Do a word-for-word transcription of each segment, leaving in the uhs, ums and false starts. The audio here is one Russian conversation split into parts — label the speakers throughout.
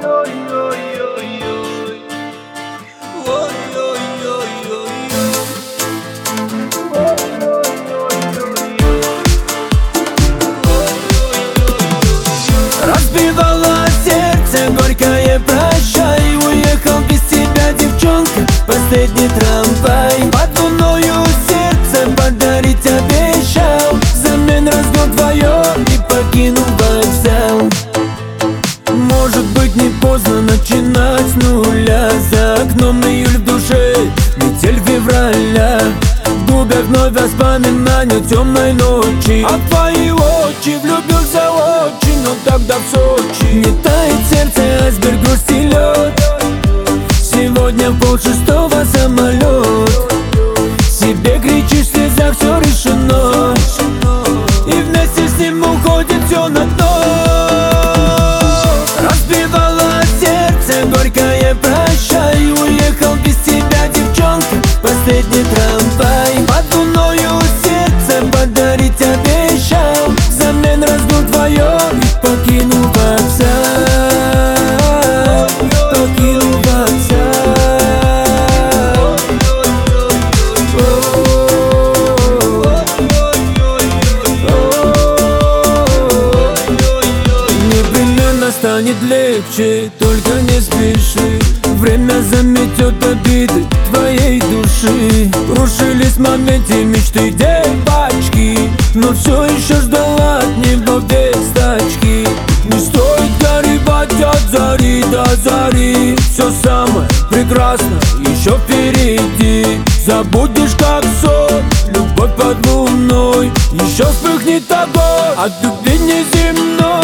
Speaker 1: Разбивала сердце горькое прощай. Уехал без тебя, девчонка, последний трамвай. Под луною сердце подарить обещал, взамен разгон твое и покинул вокзал. Может быть, не поздно начинать с нуля. За окном июль, в душе метель февраля. В губах вновь воспоминания темной ночи. А в твои очи влюбился очень, но тогда в Сочи. Не тает сердце, айсберг, грусть и лед. Сегодня в полшестого самолет. Себе кричишь, в слезах все решено, и вместе с ним уходит все на дно. Разбивала сердце горькое прощай. Уехал без тебя, девчонка, последний трамвай. Под луною сердце подарить обещал, взамен разгул твое и покинул вокзал. Покинул вокзал. Непременно станет легче, только не спеши. Время заметет обиды твоей души. Рушились в моменте мечты девочки, но все еще ждала от неба весточки. Не стоит горевать от зари до зари. Все самое прекрасное еще впереди. Забудешь как сон, любовь под луной. Еще вспыхнет огонь от любви неземной.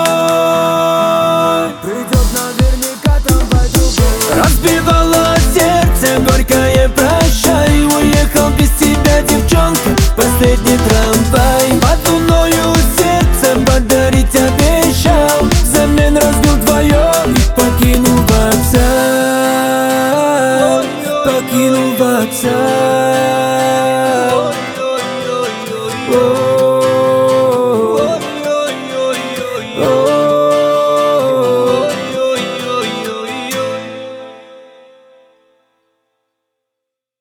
Speaker 1: Придет наверняка трамвай другой. Разбивала сердце горькое прощай. Уехал без тебя, девчонка, последний трамвай. Под луною сердце подарить обещал, взамен разбил твое и покинул вокзал. Покинул вокзал.